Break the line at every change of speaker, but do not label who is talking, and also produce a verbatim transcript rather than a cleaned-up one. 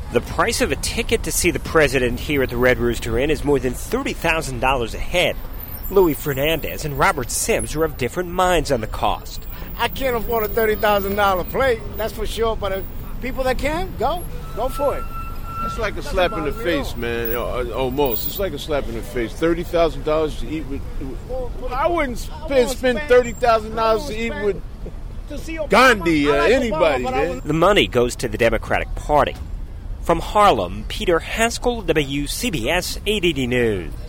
The price of a ticket to see the president here at the Red Rooster Inn is more than thirty thousand dollars a head. Louis Fernandez and Robert Sims are of different minds on the cost.
I can't afford a thirty thousand dollars plate, that's for sure, but uh, people that can, go, go for it.
That's like a that's slap in the face, man, almost. It's like a slap in the face. thirty thousand dollars to eat with... Well, well, I wouldn't spend, I spend thirty thousand dollars to eat with Gandhi or uh, like anybody, Obama, man.
The money goes to the Democratic Party. From Harlem, Peter Haskell, W C B S eight eighty News.